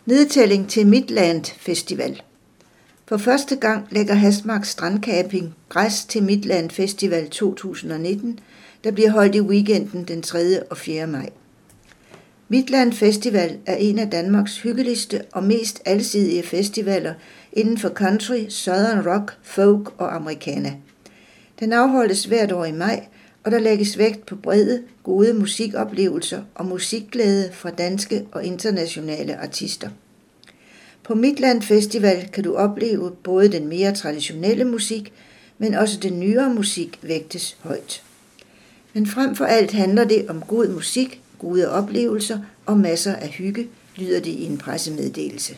Nedtælling til Midland Festival. For første gang lægger Hasmark Strandcamping græs til Midland Festival 2019, der bliver holdt i weekenden den 3. og 4. maj. Midland Festival er en af Danmarks hyggeligste og mest alsidige festivaler inden for country, southern rock, folk og americana. Den afholdes hvert år i maj, og der lægges vægt på brede, gode musikoplevelser og musikglæde fra danske og internationale artister. På Midland Festival kan du opleve både den mere traditionelle musik, men også den nyere musik vægtes højt. Men frem for alt handler det om god musik, gode oplevelser og masser af hygge, lyder det i en pressemeddelelse.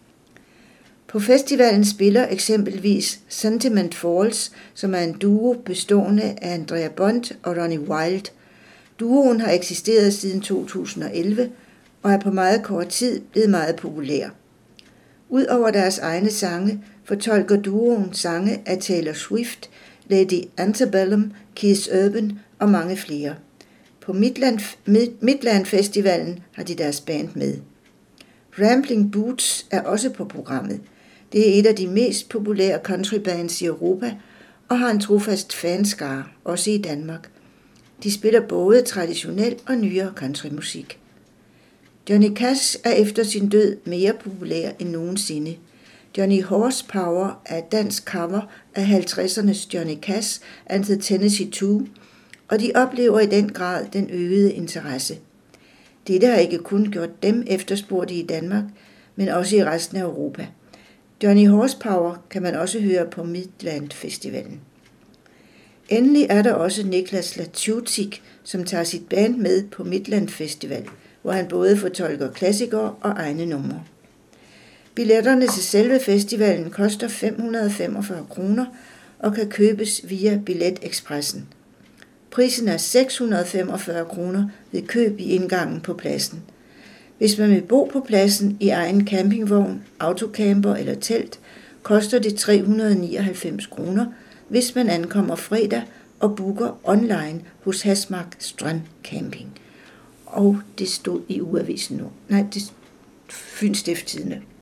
På festivalen spiller eksempelvis Sentiment Falls, som er en duo bestående af Andrea Bond og Ronnie Wild. Duoen har eksisteret siden 2011 og er på meget kort tid blevet meget populær. Udover deres egne sange fortolker duoen sange af Taylor Swift, Lady Antebellum, Keith Urban og mange flere. På Midland Festivalen har de deres band med. Rambling Boots er også på programmet. Det er et af de mest populære countrybands i Europa og har en trofast fanskare, også i Danmark. De spiller både traditionel og nyere countrymusik. Johnny Cash er efter sin død mere populær end nogensinde. Johnny Horsepower er et dansk cover af 50'ernes Johnny Cash and the Tennessee 2, og de oplever i den grad den øgede interesse. Dette har ikke kun gjort dem efterspurgte i Danmark, men også i resten af Europa. Johnny Horsepower kan man også høre på Midland Festivalen. Endelig er der også Niklas Latucci, som tager sit band med på Midland Festival, hvor han både fortolker klassikere og egne numre. Billetterne til selve festivalen koster 545 kroner og kan købes via BilletExpressen. Prisen er 645 kroner ved køb i indgangen på pladsen. Hvis man vil bo på pladsen i egen campingvogn, autocamper eller telt, koster det 399 kroner, hvis man ankommer fredag og booker online hos Hasmark Strandcamping. Og det stod i ugeavisen nu. Nej, det Fyns Stiftstidende.